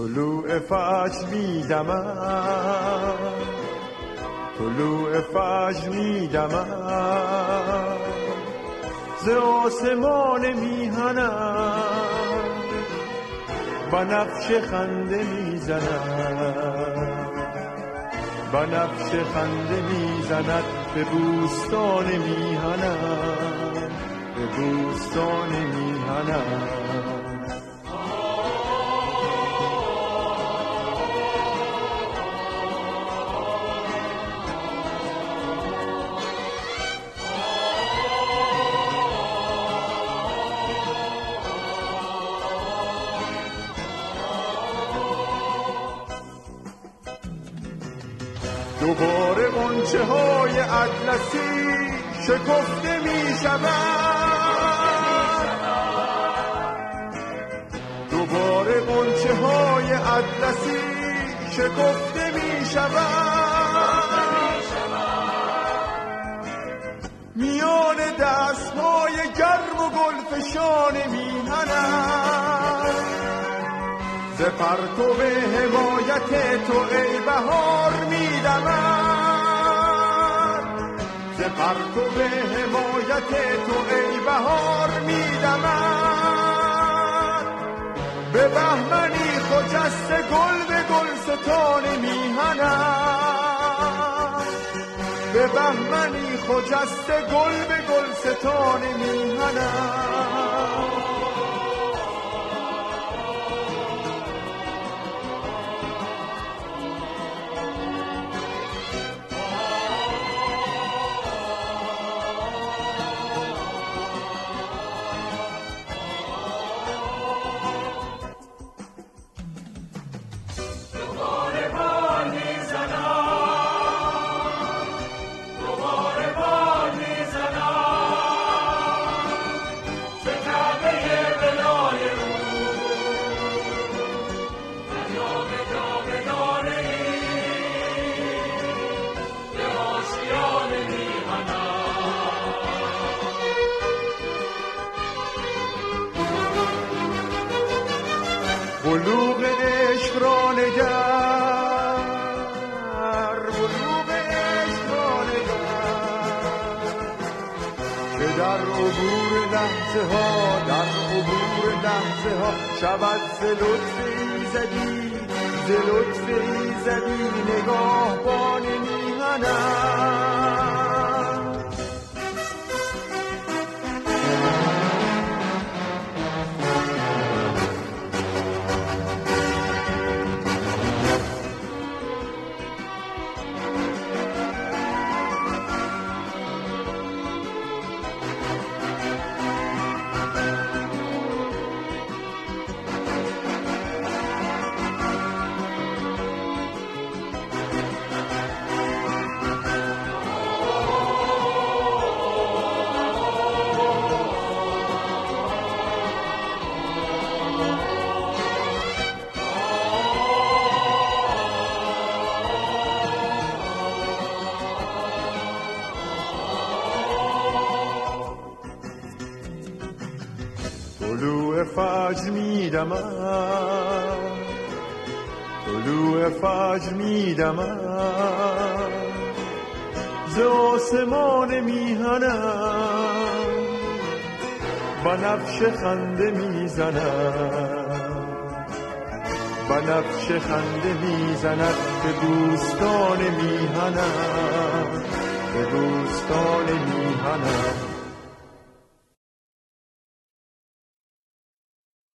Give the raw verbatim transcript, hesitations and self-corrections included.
طلوع فجر میدمد، طلوع فجر میدمد، ز آسمان میهنم بنفشه خنده میزند، بنفشه خنده میزند به بوستان میهنم، به بوستان میهنم. دوباره غنچه های اطلسی شکفته می شود، دوباره غنچه های اطلسی شکفته می شود، میان دستهای گرم و گلفشان میهنم، ز پرتو حمایت تو ای بهار میدمد، ز پرتو حمایت تو ای بهار میدمد، به بهمنی خجسته گل به گلستان میهنم، به بهمنی خجسته گل به گلستان میهنم. بلوغ عشق را نگر، بلوغ عشق را نگر، که در عبور لحظه ها، در عبور لحظه ها شود ز لطف ایزدی، ز لطف ایزدی نگاهبان میهنم. طلوع فجر میدمد، طلوع فجر میدمد، ز آسمان میهنم بنفشه خنده میزند، بنفشه خنده میزند به بوستان میهنم، به بوستان میهنم.